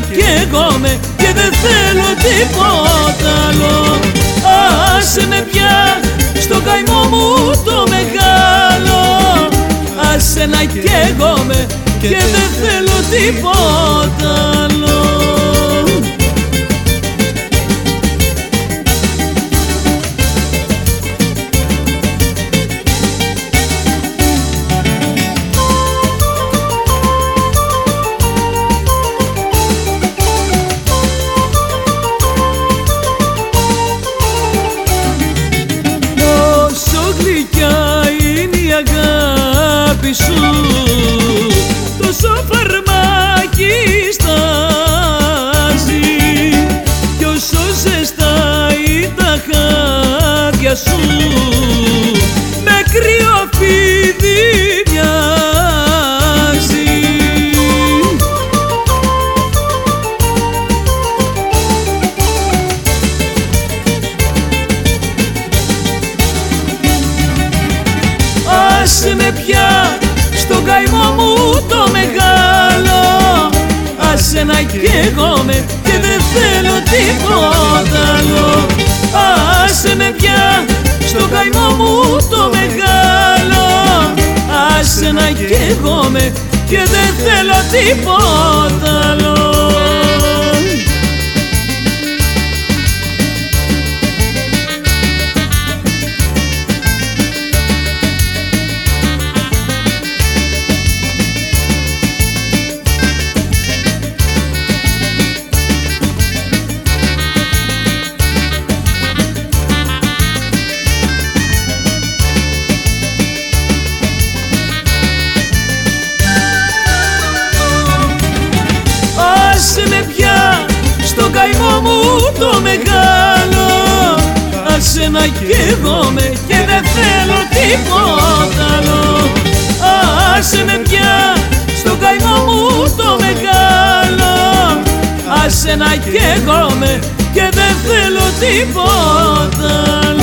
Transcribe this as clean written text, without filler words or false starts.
καίγομαι και δεν θέλω τίποτα άλλο. Άσε με πια στο καημό μου το μεγάλο. Άσε να καίγομαι και δεν θέλω τίποτα άλλο. Τόσο φαρμάκι στάζει κι όσο ζεστάει τα χάδια σου με κρύο φίδι μοιάζει. Άσε με πια στον καημό μου το μεγάλο. Άσε να καίγομαι και δεν θέλω τίποτα άλλο. Άσε με πια στον καημό μου το μεγάλο. Άσε να καίγομαι και δεν θέλω τίποτα άλλο. Άσε με πια στον καημό μου το μεγάλο. Άσε να καίγομαι και δεν θέλω τίποτα άλλο. Άσε με πια στον καημό μου το μεγάλο. Άσε να καίγομαι και δεν θέλω τίποτα άλλο.